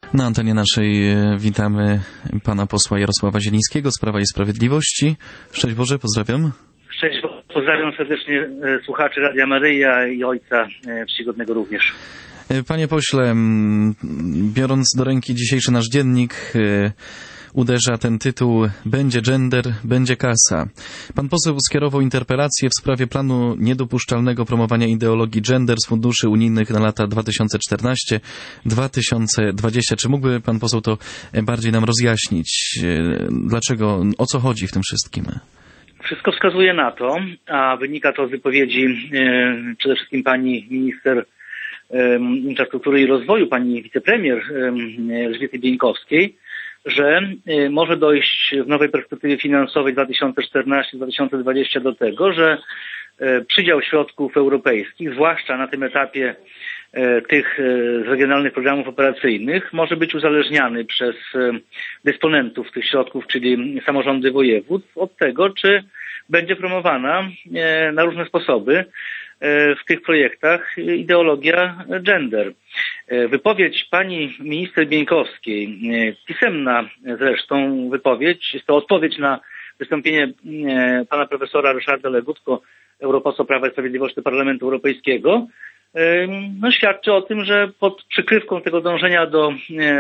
Na antenie naszej witamy pana posła Jarosława Zielińskiego z Prawa i Sprawiedliwości. Szczęść Boże, pozdrawiam. Szczęść Boże, pozdrawiam serdecznie słuchaczy Radia Maryja i ojca czcigodnego również. Panie pośle, biorąc do ręki dzisiejszy nasz dziennik, uderza ten tytuł: będzie gender, będzie kasa. Pan poseł skierował interpelację w sprawie planu niedopuszczalnego promowania ideologii gender z funduszy unijnych na lata 2014-2020. Czy mógłby pan poseł to bardziej nam rozjaśnić? Dlaczego, o co chodzi w tym wszystkim? Wszystko wskazuje na to, a wynika to z wypowiedzi przede wszystkim pani minister infrastruktury i rozwoju, pani wicepremier Elżbiety Bieńkowskiej, że może dojść w nowej perspektywie finansowej 2014-2020 do tego, że przydział środków europejskich, zwłaszcza na tym etapie tych z regionalnych programów operacyjnych, może być uzależniany przez dysponentów tych środków, czyli samorządy województw, od tego, czy będzie promowana na różne sposoby w tych projektach ideologia gender. Wypowiedź pani minister Bieńkowskiej, pisemna zresztą wypowiedź, jest to odpowiedź na wystąpienie pana profesora Ryszarda Legutko, europosła Prawa i Sprawiedliwości do Parlamentu Europejskiego, świadczy o tym, że pod przykrywką tego dążenia do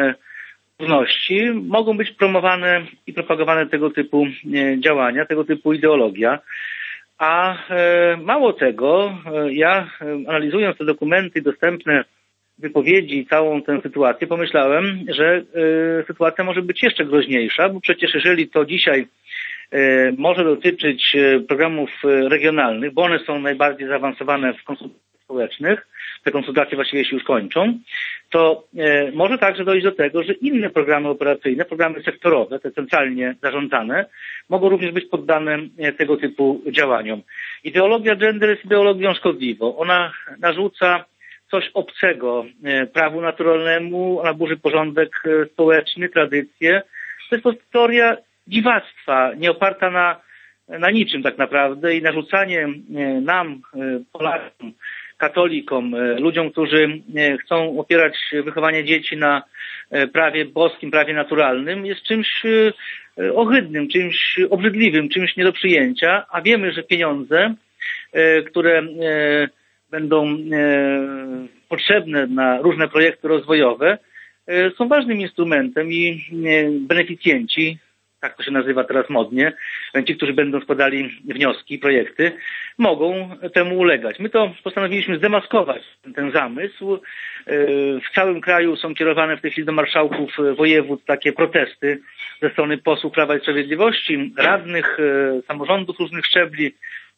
równości mogą być promowane i propagowane tego typu działania, tego typu ideologia. A mało tego, ja analizując te dokumenty, dostępne wypowiedzi i całą tę sytuację, pomyślałem, że sytuacja może być jeszcze groźniejsza, bo przecież jeżeli to dzisiaj może dotyczyć programów regionalnych, bo one są najbardziej zaawansowane w konsultacjach społecznych, te konsultacje właściwie się już kończą, to może także dojść do tego, że inne programy operacyjne, programy sektorowe, te centralnie zarządzane, mogą również być poddane tego typu działaniom. Ideologia gender jest ideologią szkodliwą. Ona narzuca coś obcego prawu naturalnemu, ona burzy porządek społeczny, tradycje. To jest teoria dziwactwa, nie oparta na niczym tak naprawdę, i narzucanie nam, Polakom, katolikom, ludziom, którzy chcą opierać wychowanie dzieci na prawie boskim, prawie naturalnym, jest czymś ohydnym, czymś obrzydliwym, czymś nie do przyjęcia, a wiemy, że pieniądze, które będą potrzebne na różne projekty rozwojowe, są ważnym instrumentem i beneficjenci, tak to się nazywa teraz modnie, ci, którzy będą składali wnioski, projekty, mogą temu ulegać. My to postanowiliśmy zdemaskować, ten zamysł. W całym kraju są kierowane w tej chwili do marszałków województw takie protesty ze strony posłów Prawa i Sprawiedliwości, radnych, samorządów różnych szczebli,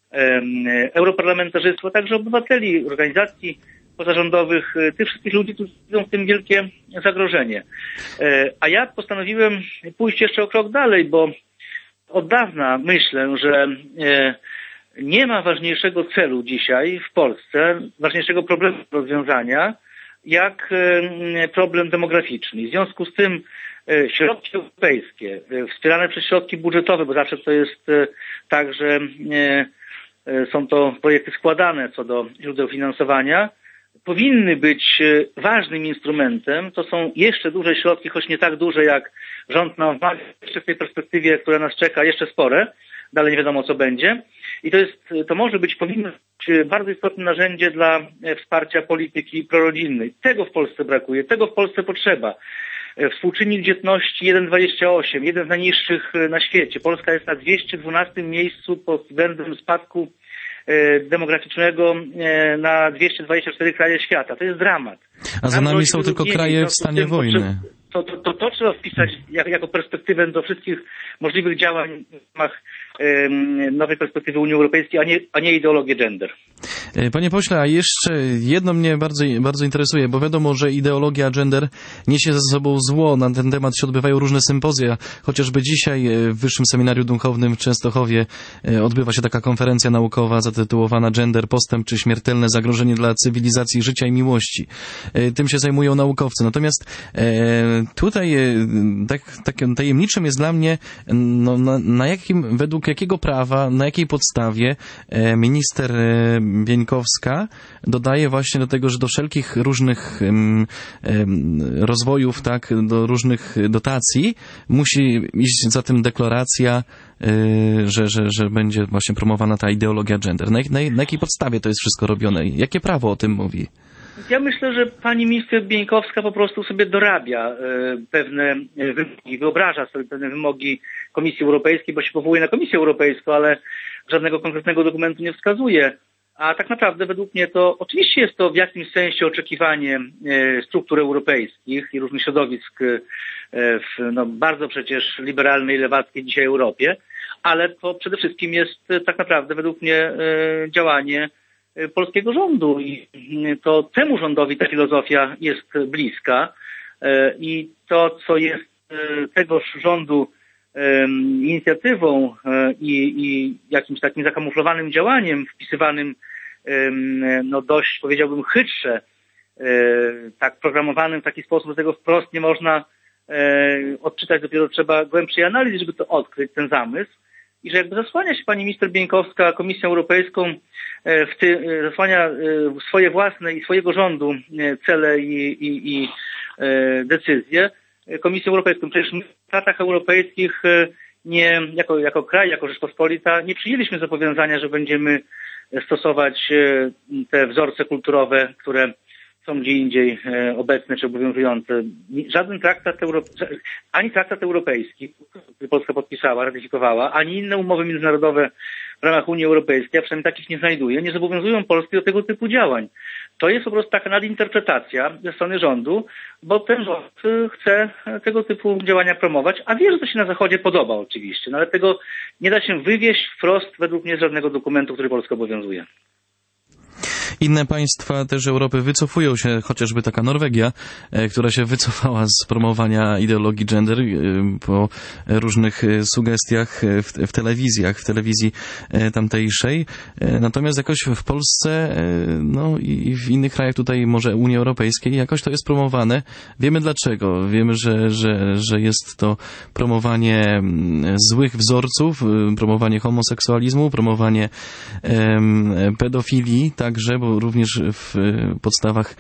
europarlamentarzystów, a także obywateli, organizacji pozarządowych, tych wszystkich ludzi, którzy widzą w tym wielkie zagrożenie. A ja postanowiłem pójść jeszcze o krok dalej, bo od dawna myślę, że nie ma ważniejszego celu dzisiaj w Polsce, ważniejszego problemu do rozwiązania, jak problem demograficzny. W związku z tym środki europejskie, wspierane przez środki budżetowe, bo zawsze to jest tak, że są to projekty składane co do źródeł finansowania, powinny być ważnym instrumentem. To są jeszcze duże środki, choć nie tak duże, jak rząd nam wmawia, jeszcze w tej perspektywie, która nas czeka, jeszcze spore. Dalej nie wiadomo, co będzie. I to może być, powinno być bardzo istotne narzędzie dla wsparcia polityki prorodzinnej. Tego w Polsce brakuje, tego w Polsce potrzeba. Współczynnik dzietności 1,28, jeden z najniższych na świecie. Polska jest na 212 miejscu pod względem spadku demograficznego na 224 kraje świata. To jest dramat. A za nami są tylko kraje w stanie wojny. To trzeba wpisać jako perspektywę do wszystkich możliwych działań w ramach nowej perspektywy Unii Europejskiej, a nie ideologię gender. Panie pośle, a jeszcze jedno mnie bardzo interesuje, bo wiadomo, że ideologia gender niesie ze sobą zło. Na ten temat się odbywają różne sympozja. Chociażby dzisiaj w Wyższym Seminarium Duchownym w Częstochowie odbywa się taka konferencja naukowa zatytułowana Gender, postęp czy śmiertelne zagrożenie dla cywilizacji, życia i miłości. Tym się zajmują naukowcy. Natomiast tutaj takim tajemniczym jest dla mnie, na jakim według jakiego prawa, na jakiej podstawie minister Bieńkowska dodaje właśnie do tego, że do wszelkich różnych rozwojów, tak, do różnych dotacji musi iść za tym deklaracja, że będzie właśnie promowana ta ideologia gender. Na jakiej podstawie to jest wszystko robione? Jakie prawo o tym mówi? Ja myślę, że pani minister Bieńkowska po prostu sobie dorabia pewne wymogi, wyobraża sobie pewne wymogi Komisji Europejskiej, bo się powołuje na Komisję Europejską, ale żadnego konkretnego dokumentu nie wskazuje. A tak naprawdę według mnie to oczywiście jest to w jakimś sensie oczekiwanie struktur europejskich i różnych środowisk w bardzo przecież liberalnej, lewackiej dzisiaj Europie, ale to przede wszystkim jest tak naprawdę według mnie działanie polskiego rządu i to temu rządowi ta filozofia jest bliska i to, co jest tegoż rządu inicjatywą i jakimś takim zakamuflowanym działaniem wpisywanym dość, powiedziałbym, chytrze, tak programowanym w taki sposób, że tego wprost nie można odczytać, dopiero trzeba głębszej analizy, żeby to odkryć, ten zamysł. I że jakby zasłania się pani minister Bieńkowska Komisją Europejską, zasłania swoje własne i swojego rządu cele i decyzje Komisją Europejską. Przecież my w Statach Europejskich nie, jako kraj, jako Rzeczpospolita nie przyjęliśmy zobowiązania, że będziemy stosować te wzorce kulturowe, które są gdzie indziej obecne czy obowiązujące. Żaden ani traktat europejski, który Polska podpisała, ratyfikowała, ani inne umowy międzynarodowe w ramach Unii Europejskiej, a przynajmniej takich nie znajduje, nie zobowiązują Polski do tego typu działań. To jest po prostu taka nadinterpretacja ze strony rządu, bo ten rząd chce tego typu działania promować, a wie, że to się na Zachodzie podoba oczywiście, no ale tego nie da się wywieźć wprost według mnie z żadnego dokumentu, który Polskę obowiązuje. Inne państwa też Europy wycofują się, chociażby taka Norwegia, która się wycofała z promowania ideologii gender po różnych sugestiach w telewizjach, w telewizji tamtejszej. Natomiast jakoś w Polsce, no i w innych krajach tutaj może Unii Europejskiej jakoś to jest promowane. Wiemy dlaczego. Wiemy, że jest to promowanie złych wzorców, promowanie homoseksualizmu, promowanie pedofilii także, bo również w podstawach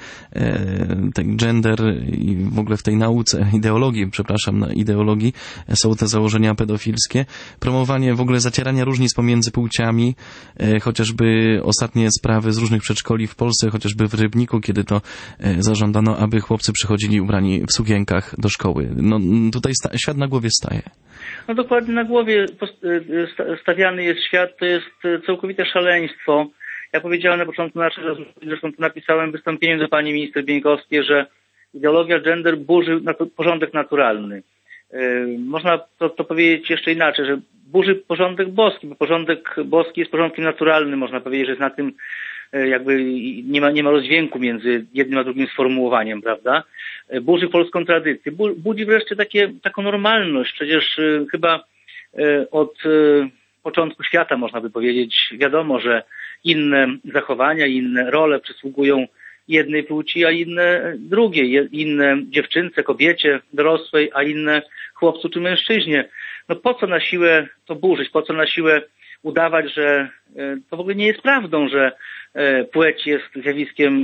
gender i w ogóle w tej nauce, ideologii są te założenia pedofilskie. Promowanie w ogóle zacierania różnic pomiędzy płciami, chociażby ostatnie sprawy z różnych przedszkoli w Polsce, chociażby w Rybniku, kiedy to zażądano, aby chłopcy przychodzili ubrani w sukienkach do szkoły. No tutaj świat na głowie staje. No dokładnie na głowie stawiany jest świat, to jest całkowite szaleństwo. Ja powiedziałem na początku naszej rozmowy, zresztą tu napisałem w wystąpieniu do pani minister Bieńkowskiej, że ideologia gender burzy porządek naturalny. Można to powiedzieć jeszcze inaczej, że burzy porządek boski, bo porządek boski jest porządkiem naturalnym. Można powiedzieć, że jest na tym jakby nie ma rozdźwięku między jednym a drugim sformułowaniem, prawda? Burzy polską tradycję. Budzi wreszcie taką normalność. Przecież chyba od początku świata, można by powiedzieć, wiadomo, że inne zachowania, inne role przysługują jednej płci, a inne drugiej. Inne dziewczynce, kobiecie, dorosłej, a inne chłopcu czy mężczyźnie. No po co na siłę to burzyć? Po co na siłę udawać, że to w ogóle nie jest prawdą, że płeć jest zjawiskiem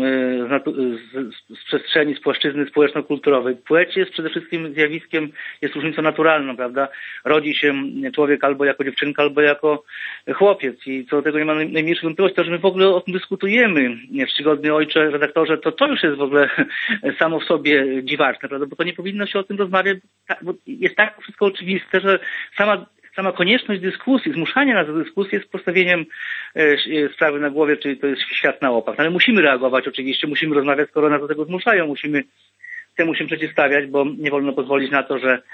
z przestrzeni, z płaszczyzny społeczno-kulturowej. Płeć jest przede wszystkim zjawiskiem, jest różnicą naturalną, prawda? Rodzi się człowiek albo jako dziewczynka, albo jako chłopiec i co do tego nie ma najmniejszych wątpliwości. To, że my w ogóle o tym dyskutujemy, czcigodny ojcze, redaktorze, to już jest w ogóle samo w sobie dziwaczne, prawda? Bo to nie powinno się o tym rozmawiać, bo jest tak wszystko oczywiste, że sama konieczność dyskusji, zmuszanie nas do dyskusji jest postawieniem sprawy na głowie, czyli to jest świat na opak. Ale musimy reagować oczywiście, musimy rozmawiać, skoro nas do tego zmuszają, musimy temu się przeciwstawiać, bo nie wolno pozwolić na to, że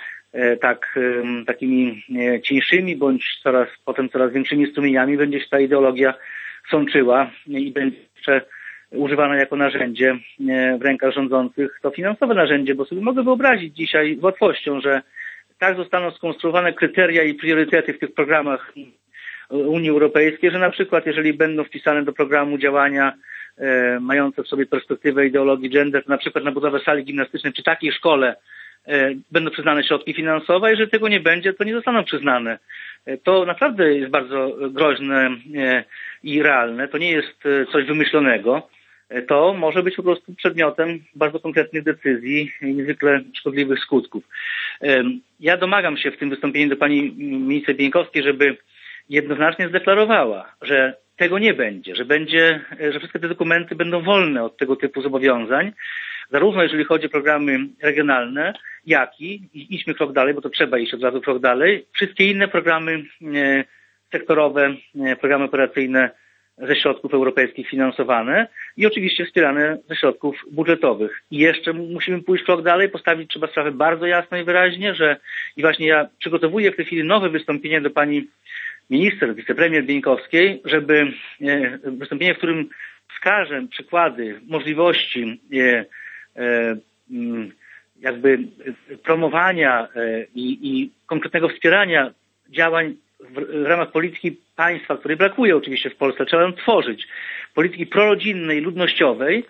takimi cieńszymi bądź potem coraz większymi strumieniami będzie się ta ideologia sączyła i będzie jeszcze używana jako narzędzie w rękach rządzących. To finansowe narzędzie, bo sobie mogę wyobrazić dzisiaj z łatwością, że tak zostaną skonstruowane kryteria i priorytety w tych programach Unii Europejskiej, że na przykład jeżeli będą wpisane do programu działania mające w sobie perspektywę ideologii gender, to na przykład na budowę sali gimnastycznej przy takiej szkole będą przyznane środki finansowe, a jeżeli tego nie będzie, to nie zostaną przyznane. to naprawdę jest bardzo groźne i realne. To nie jest coś wymyślonego. To może być po prostu przedmiotem bardzo konkretnych decyzji i niezwykle szkodliwych skutków. Ja domagam się w tym wystąpieniu do pani minister Bieńkowskiej, żeby jednoznacznie zdeklarowała, że tego nie będzie, że wszystkie te dokumenty będą wolne od tego typu zobowiązań, zarówno jeżeli chodzi o programy regionalne, jak i idźmy krok dalej, bo to trzeba iść od razu krok dalej, wszystkie inne programy sektorowe, programy operacyjne ze środków europejskich finansowane i oczywiście wspierane ze środków budżetowych. I jeszcze musimy pójść krok dalej, postawić trzeba sprawę bardzo jasno i wyraźnie, że i właśnie ja przygotowuję w tej chwili nowe wystąpienie do pani minister, wicepremier Bieńkowskiej, żeby wystąpienie, w którym wskażę przykłady możliwości jakby promowania i konkretnego wspierania działań w ramach polityki państwa, której brakuje oczywiście w Polsce, trzeba ją tworzyć, polityki prorodzinnej, ludnościowej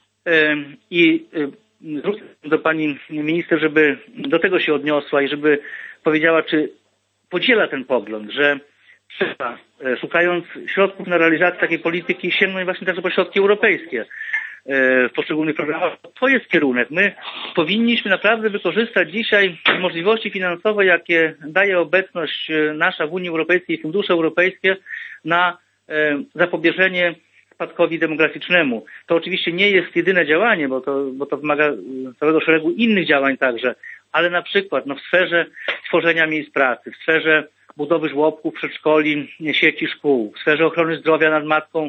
i zwrócę do pani minister, żeby do tego się odniosła i żeby powiedziała, czy podziela ten pogląd, że trzeba, szukając środków na realizację takiej polityki, sięgnąć właśnie także po środki europejskie w poszczególnych programach. To jest kierunek. My powinniśmy naprawdę wykorzystać dzisiaj możliwości finansowe, jakie daje obecność nasza w Unii Europejskiej i fundusze europejskie na zapobieżenie spadkowi demograficznemu. To oczywiście nie jest jedyne działanie, bo to wymaga całego szeregu innych działań także, ale na przykład w sferze tworzenia miejsc pracy, w sferze budowy żłobków, przedszkoli, sieci szkół, w sferze ochrony zdrowia nad matką,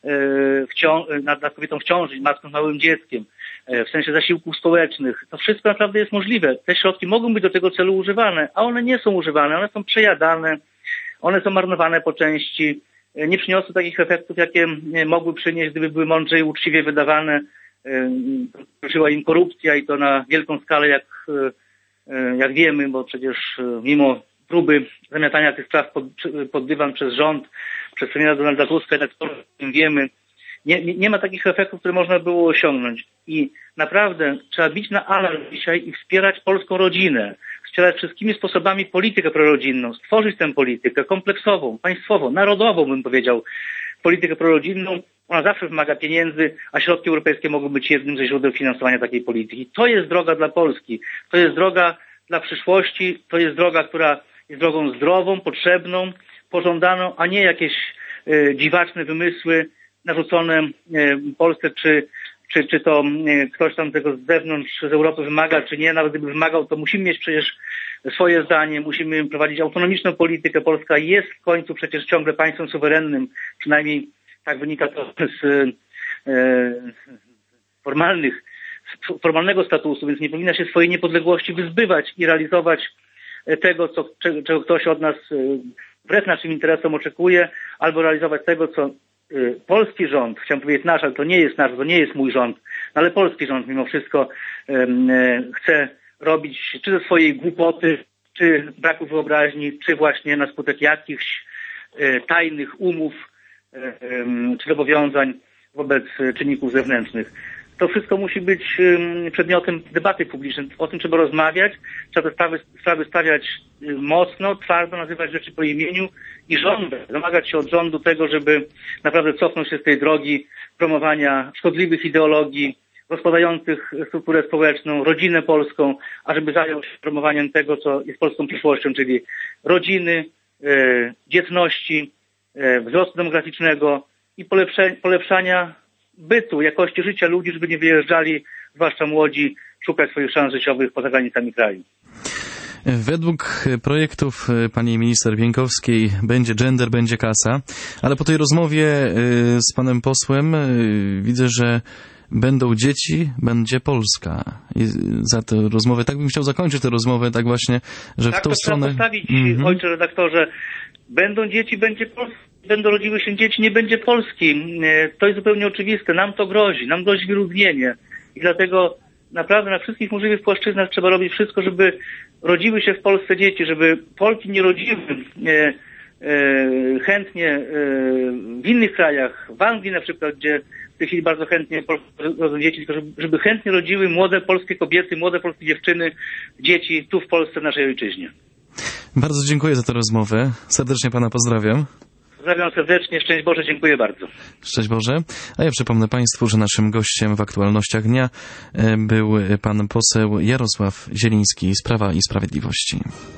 nad kobietą w ciąży, matką z małym dzieckiem, w sensie zasiłków społecznych. To wszystko naprawdę jest możliwe. Te środki mogą być do tego celu używane, a one nie są używane, one są przejadane, one są marnowane po części, nie przyniosły takich efektów, jakie mogły przynieść, gdyby były mądrze i uczciwie wydawane. Toczyła im korupcja i to na wielką skalę, jak wiemy, bo przecież mimo próby zamiatania tych spraw pod dywan przez rząd, przez premiera Donalda Tuska, jak to wiemy, nie ma takich efektów, które można było osiągnąć. I naprawdę trzeba bić na alarm dzisiaj i wspierać polską rodzinę, wspierać wszystkimi sposobami politykę prorodzinną, stworzyć tę politykę kompleksową, państwową, narodową, bym powiedział, politykę prorodzinną. Ona zawsze wymaga pieniędzy, a środki europejskie mogą być jednym ze źródeł finansowania takiej polityki. To jest droga dla Polski, to jest droga dla przyszłości, to jest droga, która jest drogą zdrową, potrzebną, pożądaną, a nie jakieś dziwaczne wymysły narzucone Polsce, czy to ktoś tam tego z zewnątrz, z Europy wymaga, czy nie. Nawet gdyby wymagał, to musimy mieć przecież swoje zdanie, musimy prowadzić autonomiczną politykę. Polska jest w końcu przecież ciągle państwem suwerennym, przynajmniej tak wynika to z formalnego statusu, więc nie powinna się swojej niepodległości wyzbywać i realizować tego, czego ktoś od nas wbrew naszym interesom oczekuje, albo realizować tego, co polski rząd, chciałem powiedzieć nasz, ale to nie jest nasz, to nie jest mój rząd, ale polski rząd mimo wszystko chce robić, czy ze swojej głupoty, czy braku wyobraźni, czy właśnie na skutek jakichś tajnych umów, czy zobowiązań wobec czynników zewnętrznych. To wszystko musi być przedmiotem debaty publicznej. O tym trzeba rozmawiać, trzeba te sprawy stawiać mocno, twardo, nazywać rzeczy po imieniu i domagać się od rządu tego, żeby naprawdę cofnąć się z tej drogi promowania szkodliwych ideologii, rozpadających strukturę społeczną, rodzinę polską, a żeby zajął się promowaniem tego, co jest polską przyszłością, czyli rodziny, dzietności, wzrostu demograficznego i polepszania bytu, jakości życia ludzi, żeby nie wyjeżdżali, zwłaszcza młodzi, szukać swoich szans życiowych poza granicami kraju. Według projektów pani minister Bieńkowskiej będzie gender, będzie kasa, ale po tej rozmowie z panem posłem widzę, że będą dzieci, będzie Polska. I za tę rozmowę, tak bym chciał zakończyć tę rozmowę, tak właśnie, że tak w tą stronę... Tak to trzeba postawić, ojcze redaktorze. Będą dzieci, będzie Polska. Będą rodziły się dzieci, nie będzie Polski. To jest zupełnie oczywiste. Nam to grozi. Nam grozi wyludnienie. I dlatego naprawdę na wszystkich możliwych płaszczyznach trzeba robić wszystko, żeby rodziły się w Polsce dzieci, żeby Polki nie rodziły chętnie w innych krajach, w Anglii na przykład, gdzie w tej chwili bardzo chętnie rodzą dzieci, tylko żeby chętnie rodziły młode polskie kobiety, młode polskie dziewczyny, dzieci tu w Polsce, w naszej ojczyźnie. Bardzo dziękuję za tę rozmowę. Serdecznie pana pozdrawiam. Pozdrawiam serdecznie, szczęść Boże, dziękuję bardzo. Szczęść Boże. A ja przypomnę państwu, że naszym gościem w aktualnościach dnia był pan poseł Jarosław Zieliński z Prawa i Sprawiedliwości.